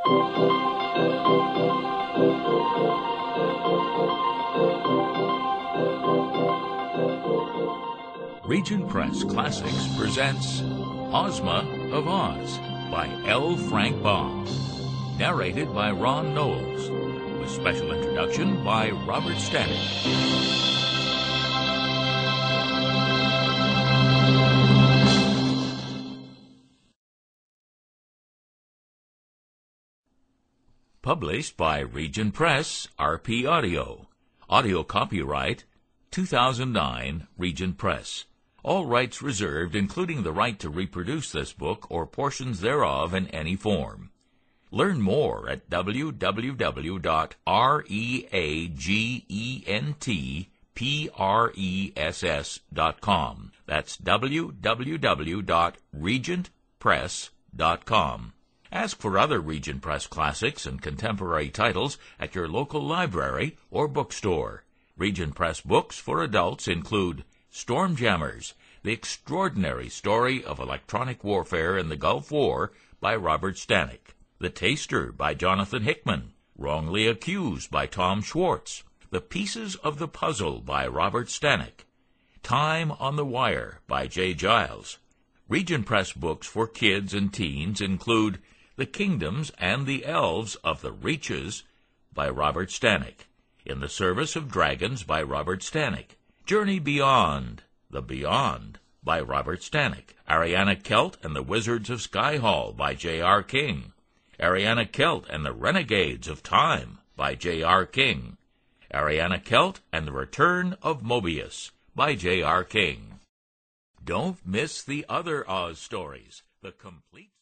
Regent Press Classics presents Ozma of Oz by L. Frank Baum, narrated by Ron Knowles, with special introduction by Robert Stanek. Published by Regent Press, RP Audio. Audio copyright 2009, Regent Press. All rights reserved, including the right to reproduce this book or portions thereof in any form. Learn more at www.reagentpress.com. That's www.regentpress.com. Ask for other Regent Press classics and contemporary titles at your local library or bookstore. Regent Press books for adults include Stormjammers, The Extraordinary Story of Electronic Warfare in the Gulf War by Robert Stanek. The Taster by Jonathan Hickman. Wrongly Accused by Tom Schwartz. The Pieces of the Puzzle by Robert Stanek. Time on the Wire by J. Giles. Regent Press books for kids and teens include The Kingdoms and the Elves of the Reaches by Robert Stanek. In the Service of Dragons by Robert Stanek. Journey Beyond, The Beyond by Robert Stanek. Ariana Kelt and the Wizards of Skyhall by J.R. King. Ariana Kelt and the Renegades of Time by J.R. King. Ariana Kelt and the Return of Mobius by J.R. King. Don't miss the other Oz stories. The complete